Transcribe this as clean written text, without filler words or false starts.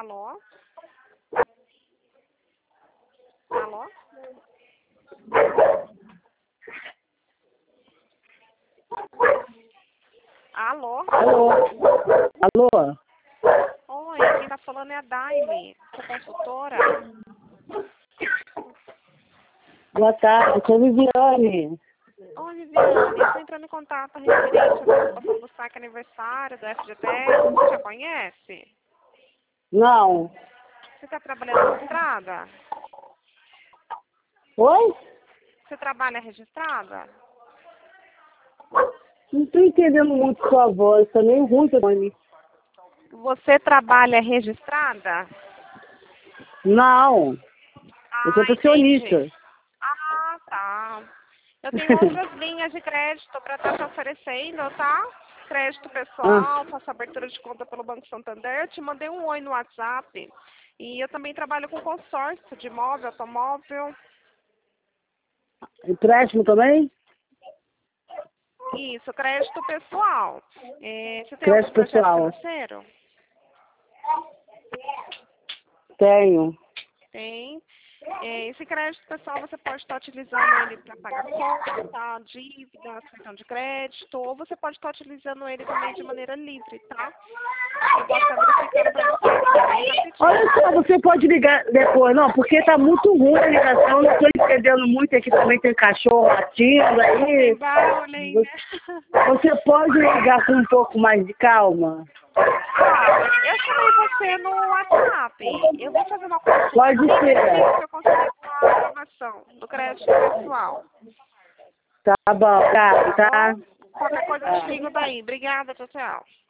Alô? Alô? Alô? Alô? Alô? Oi, quem tá falando é a Daime, sou consultora. Boa tarde, sou Viviane. Oi, Viviane, eu tô entrando em contato referente à participação do saque aniversário do FGTS. Você já conhece? Não. Você tá trabalhando registrada? Oi? Você trabalha registrada? Não tô entendendo muito sua voz, tá meio ruim, Tony. Você trabalha registrada? Não. Eu sou Ah, entendi. pensionista. Ah, tá. Eu tenho outras linhas de crédito para estar te oferecendo, tá? Crédito Ah, pessoal, faço abertura de conta pelo Banco Santander. Eu te mandei um oi no WhatsApp. E eu também trabalho com consórcio de imóvel, automóvel. empréstimo também? Isso, crédito pessoal. Você tem algum Crédito projeto pessoal. financeiro? Tenho. Tem. Esse crédito pessoal você pode estar utilizando ele para pagar conta, dívida, cartão de crédito, ou você pode estar utilizando ele também de maneira livre, tá? Eu posso estar verificando para você aqui, bem Olha rapidinho. só, você pode ligar depois, não, porque tá muito ruim a ligação, não tô entendendo muito, aqui também tem cachorro latindo Tem aí. Bowling, né? Você pode ligar com um pouco mais de calma? Eu chamei você no WhatsApp. Eu vou fazer uma consulta Pode aqui e verifico ser. se eu consigo a aprovação do crédito pessoal. Tá bom, Tá tá. bom? Qualquer coisa eu te ligo daí. Obrigada, tchau, tchau.